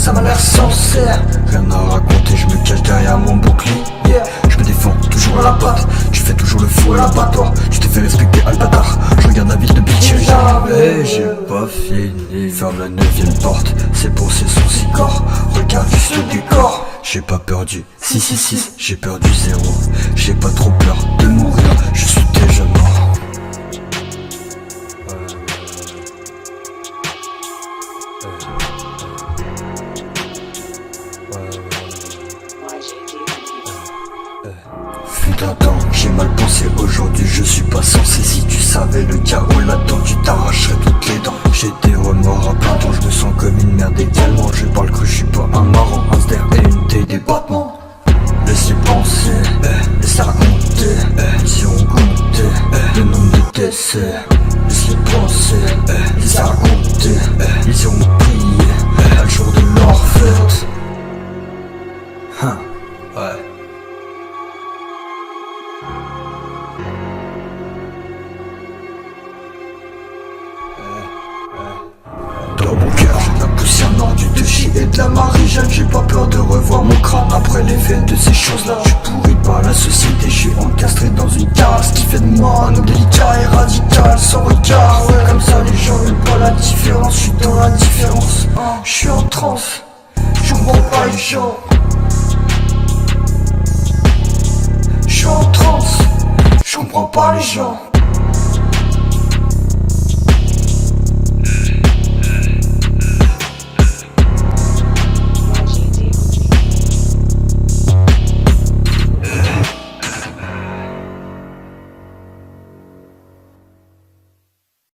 ça m'a l'air sincère. Rien à raconter, je me cache derrière mon bouclier. Je me défends toujours à la patte, tu fais toujours le fou à l'abattoir. Tu t'es fait respecter à bâtard, je regarde la ville de pitié. Jamais j'ai pas fini, ferme la 9ème porte, c'est pour ces sons si corps. Regarde juste le décor. J'ai pas peur du 666, j'ai peur du 0. J'ai pas trop peur de mourir, je suis déjà mort. Fut un temps, j'ai mal pensé, aujourd'hui je suis pas censé. Si tu savais le chaos là-dedans, tu t'arracherais toutes les dents. J'ai des remords à plein temps, je me sens comme une merde également. Je parle cru, je suis pas un marrant, un sder et une taille des battements. Laisse-les penser, laisse-les raconter, si on comptait le nombre de décès. Laisse-les penser, laisse-les raconter, ils iront prier à le jour de leur fête. Ouais. Dans mon cœur, j'ai de la poussière noire, du touchy et de la marie-jeanne. J'ai pas peur de revoir mon crâne après l'effet de ces choses-là. Je suis pourri par la société, je suis encastré dans une case. Ce qui fait de moi un homme délicat et radical, sans regard. Ouais, comme ça les gens n'aiment pas la différence. Je suis dans la différence, je suis en transe. Je comprends pas les gens. Je suis en transe, je comprends pas les gens.